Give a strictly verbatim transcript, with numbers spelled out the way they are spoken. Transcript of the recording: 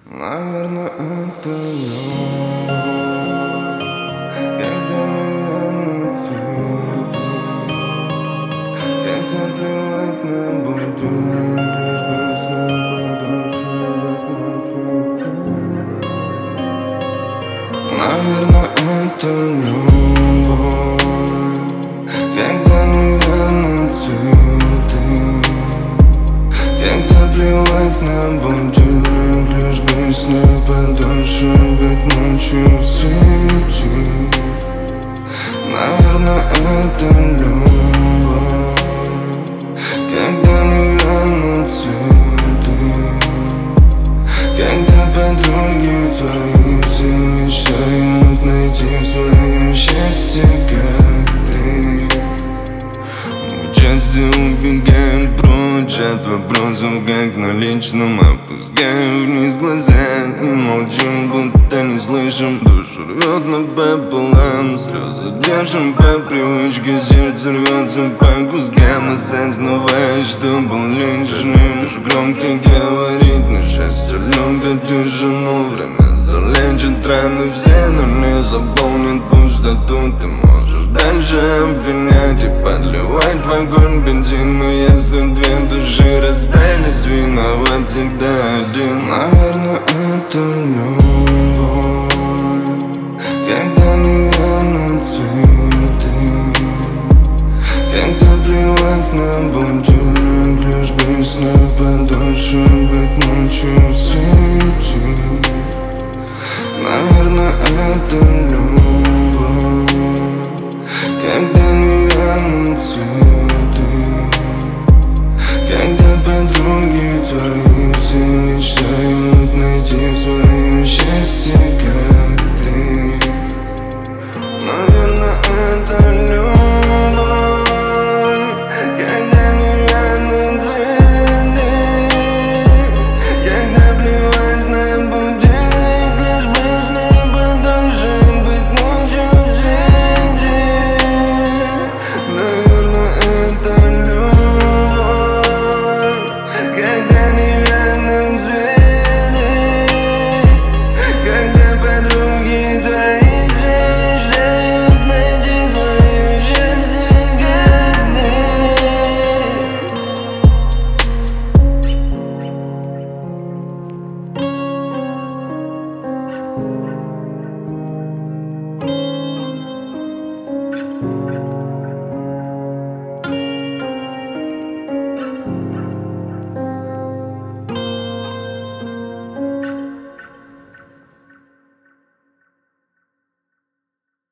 Наверное, это любовь, когда меня нацепят, когда плевать на боль, ты лишь бы снова. Наверное, это любовь, когда меня нацепят, когда плевать на боль, ты лишь бы снова подольше быть ночью в свете. Наверное, это любовь, когда меня нацепят, когда подруги твои все мечтают найти свое счастье, как ты. Мы часто убегаем прочь от вопросов, как на личном. Опускаем вниз глаза и молчим, будто не слышим. Душу рвет напополам, слезы держим по привычке. Сердце рвется по кускам, осознавая, что был лишним. Лишь громко говорит, но счастье любит тишину. Время залечит раны все, но не заполнит пустоту. Ты можешь дальше обвинять и подливать в огонь бензин, но если две души расстались, виноват всегда один. Наверное, это любовь, когда меня нацепят, когда плевать на боль, ты лишь бы снова подольше быть ночью в свете. Наверное, это любовь, когда меня нацепят, когда подруги твои все мечтают найти свой